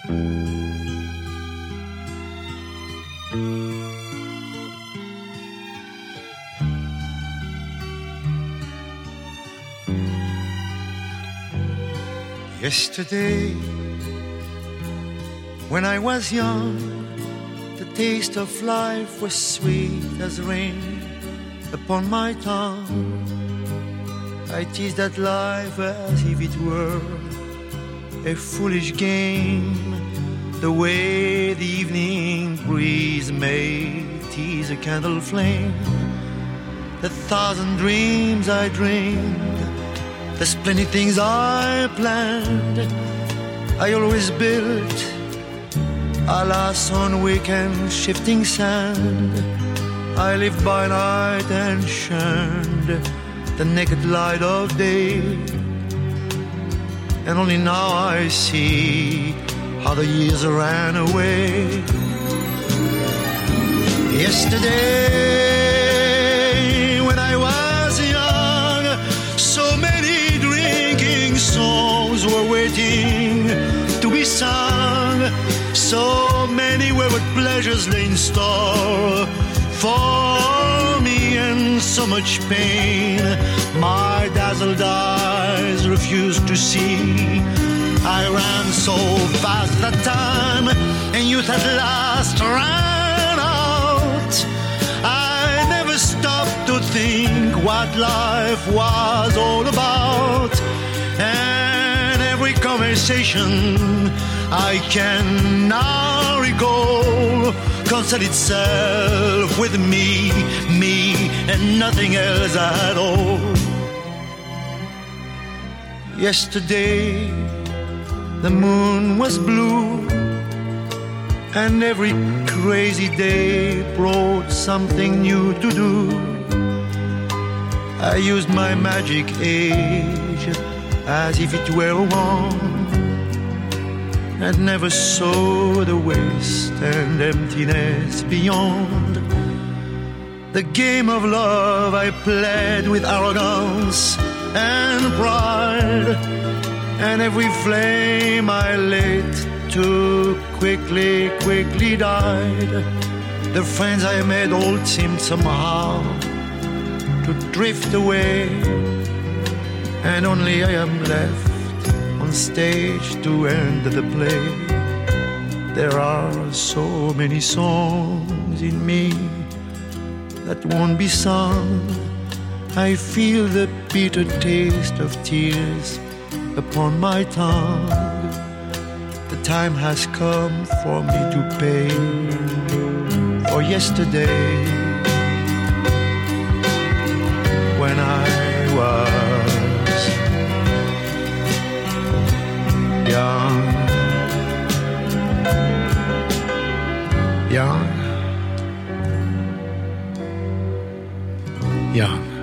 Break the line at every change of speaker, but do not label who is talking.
Yesterday, when I was young, the taste of life was sweet as rain upon my tongue. I teased at life as if it were a foolish game, the way the evening breeze may tease a candle flame. The thousand dreams I dreamed, the splendid things I planned, I always built, alas, on weekend shifting sand. I lived by night and shunned the naked light of day, and only now I see how the years ran away. Yesterday, when I was young, so many drinking songs were waiting to be sung. So many wayward pleasures lay in store for me, and so much pain my dazzled eyes refused to see. I ran so fast that time, and youth at last ran out. I never stopped to think what life was all about, and every conversation I can now recall concerned itself with me, and nothing else at all. Yesterday, the moon was blue, and every crazy day brought something new to do. I used my magic age as if it were a wand, and never saw the waste and emptiness beyond. The game of love I played with arrogance and pride, and every flame I lit too quickly died. The friends I made all seemed somehow to drift away, and only I am left on stage to end the play. There are so many songs in me that won't be sung. I feel the bitter taste of tears upon my tongue. The time has come for me to pay for yesterday, when I was young, young.